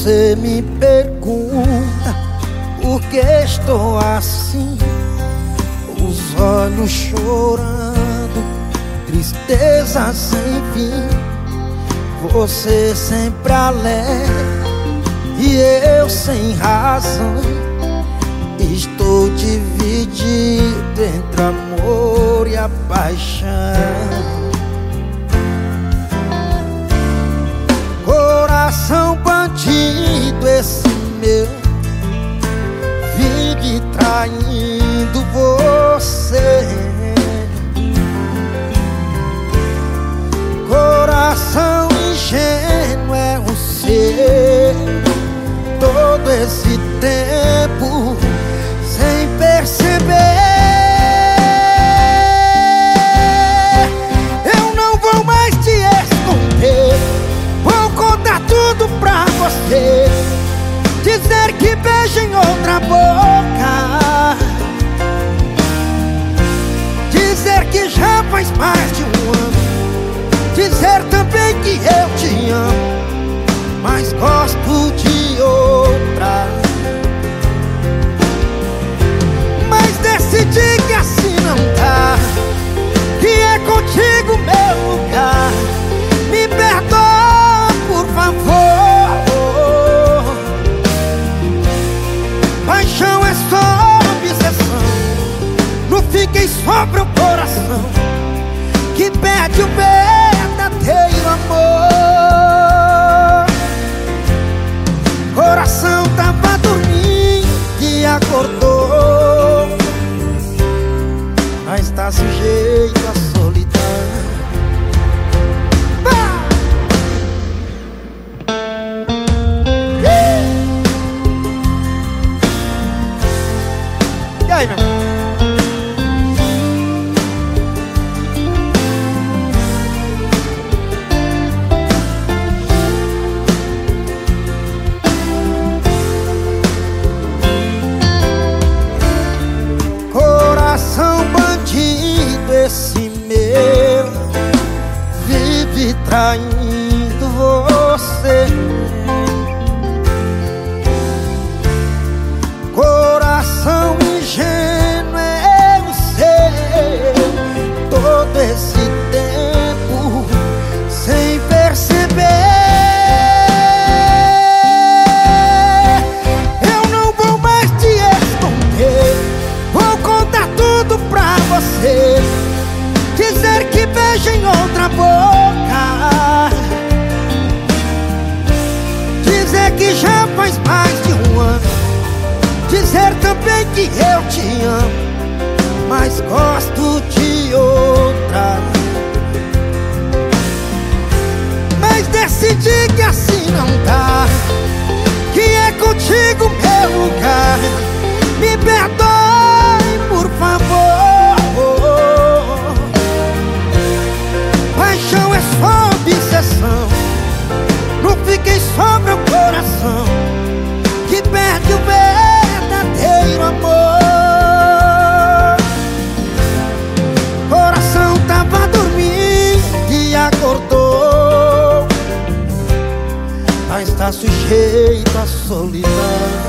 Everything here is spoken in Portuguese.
Você me pergunta por que estou assim, os olhos chorando, tristeza sem fim. Você sempre alegre e eu sem razão. Estou dividido entre amor e a paixão. Coração bandido esse meu, vive traindo você. Coração ingênuo é o seu, todo esse tempo sem perceber. Eu não vou mais te esconder, vou contar tudo pra você. Dizer que beijo em outra boca, dizer que já faz mais de um ano, dizer também que eu te amo, mas gosto de outra. Mas decidi que assim não dá, que é contigo meu lugar. Me perdoa, por favor. Paixão é só obsessão, não fiquem só pro coração que perde o verdadeiro amor. Coração tava dormindo e acordou, mas tá sujeito à solidão. E aí, meu irmão? Coração bandido esse meu, vive traindo você. Coração ingênuo é o seu, todo esse tempo sem perceber. Eu não vou mais te esconder, vou contar tudo pra você. Dizer que beijo em outra boca, dizer que já faz mais de um ano, dizer também que eu te amo, mas gosto de outra. Mas decidi que assim não dá, que é contigo meu lugar. Me perdoe, por favor. Paixão é só obsessão, não fiquem só meu coração que perde o verdadeiro amor. Coração tava dormindo e acordou, mas tá sujeito à solidão.